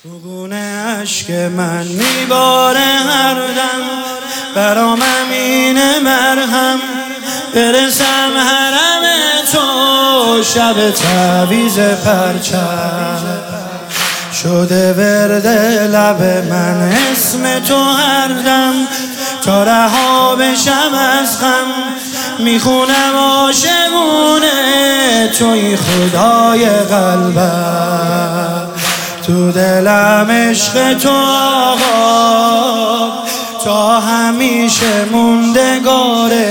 گونه عشق من میباره هر دم، برام امین مرهم برسم حرم تو. شب تعویض پرچم شده ورد لب من اسم تو هر دم، تا رها بشم از غم میخونم عاشقونه توی خدای قلبم. تو دلم عشق تو آقا تا همیشه موندگاره،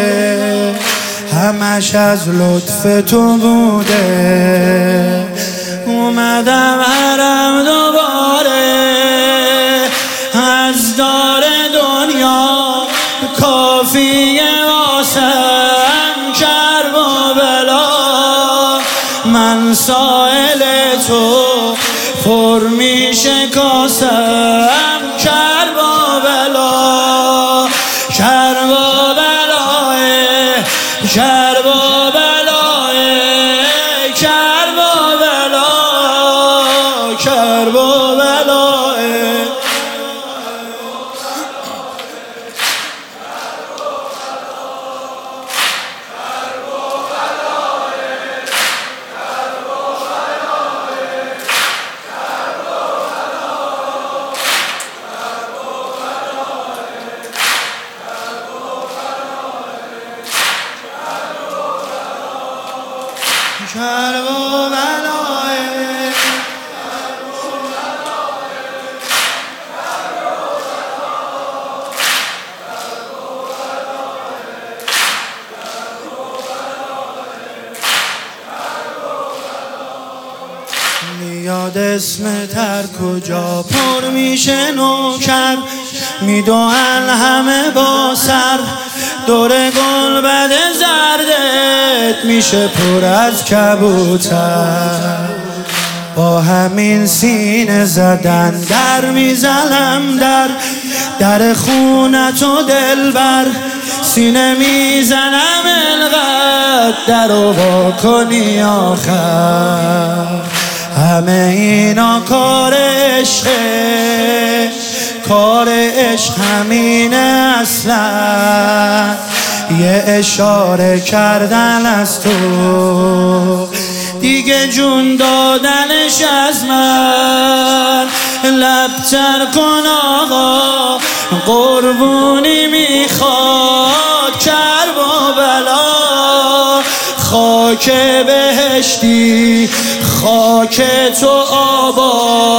همش از لطف تو بوده اومدم حرم دوباره. از دار دنیا کافیه واسم کرب و بلا، من سائل تو پر میشه کاسم کرب و بلا. کرب و بلاه کرب و بلاه کرب و بلا کرب و بلاه. کرب و بلاه میاد اسم تر کجا پر میشه نوکر، میدوئن همه با سر دور گلبد زردت میشه پر از کبوتر. با همین سینه زدن در میزنم در خونت و دلبر، سینه میزنم انقدر درو وا کنی آخر. همه اینا کار عشقه، کار عشق همینه اصلا، یه اشاره کردن از تو دیگه جون دادنش از من. لبتر کن آقا قربونی میخواد کرب و بلا، خاک بهشتی خاک تو آباد